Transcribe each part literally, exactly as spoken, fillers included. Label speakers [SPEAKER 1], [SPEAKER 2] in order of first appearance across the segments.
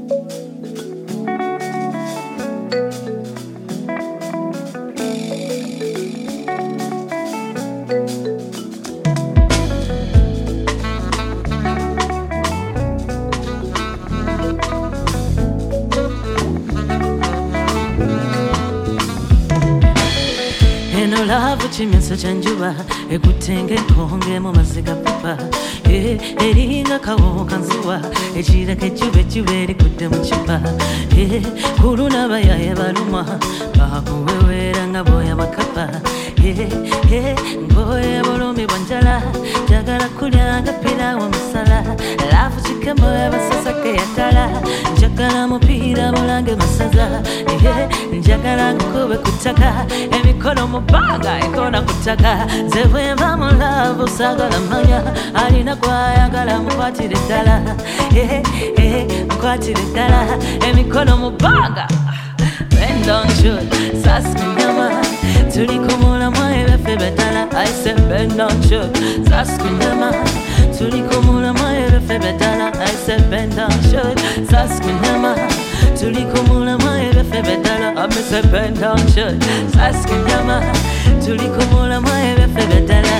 [SPEAKER 1] Love chimenso chanjuba ekutenge nkonge mu maziga papa eh eringa kawo kanzuwa echira kechube chube likudde mu chupa eh kuluna bayaye baluma bakuwewera nga boya bakapa eh eh ngoye bolomi banjala jagala kulyanga pira wa masala lafu chikemo basasa ke yatala jagala mupira bolange masaza eh jagala kube kutaka emikono mubanga ekona kutaka zewe mama love sagala manya alina kwayagala mukwatire dala eh eh mukwatire dala emikono mubanga bend on shoot saskunyama tulikumula mwaye febetala I said bend on shoot saskunyama tulikumula mwaye febetala I said bend on shoot saskunyama tulikumula mwaye febetala I said bend on shoot saskunyama tulikumula mwaye febetala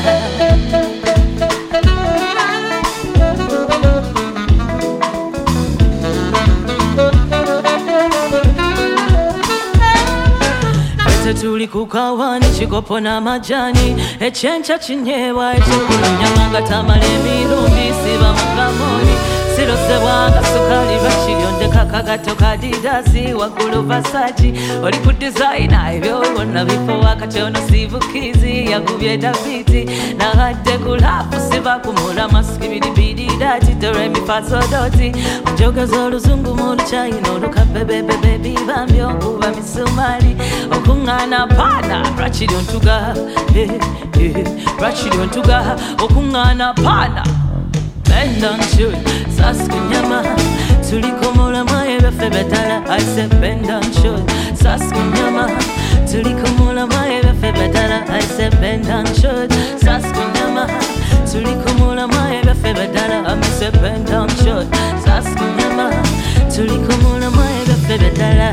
[SPEAKER 1] tuli kukawa chikopo na majani echencha chinyewa ekikunyamanga tamale mirundi siba mukamoni sirosebwanga sukali bashiyondeka kagato kadidasi wakulu Versace oli ku designer ebyo bonna bifo wakatono sivukizi yakubye Davidi nagadde kulafu siba kumula maskibidi bidi dati doremi fasodoti njogeza oluzungu mu China olukabebe baby bambyo kuba misumari okungana pana rachidi ontuga eh eh rachidi ontuga okungana pana bend on shoot saskunyama tulikomula mwaye febetala I said bend on shoot saskunyama tulikomula mwaye febetala I said bend on shoot saskunyama tulikomula mwaye febetala I said bend on shoot saskunyama tulikomula mwaye febetala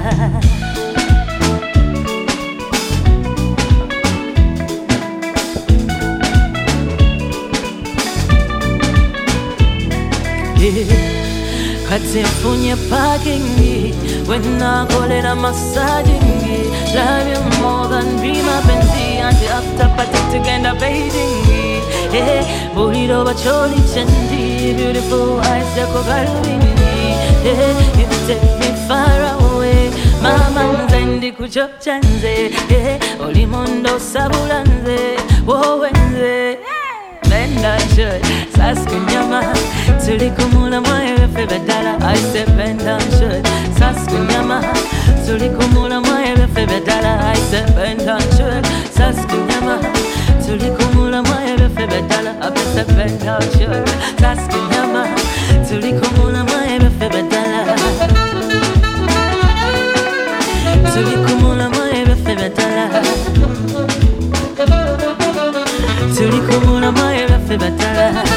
[SPEAKER 1] kati mfunye parking when I call it a massaging love you more than be my benzi until after party together bathing eh buriro bacholi chendi beautiful eyes yako galwini eh you take me far away mama nzendi kuchocha nze eh olimondo sabulanze wowenze bend on shoot saskunyama tulikumula mwaye febetala I said bend on shoot saskunyama tulikumula mwaye febetala I said bend on shoot saskunyama tulikumula mwaye febetala I said bend on shoot saskunyama tulikumula mwaye febetala tulikumula mwaye febetala tulikumula mwaye febetala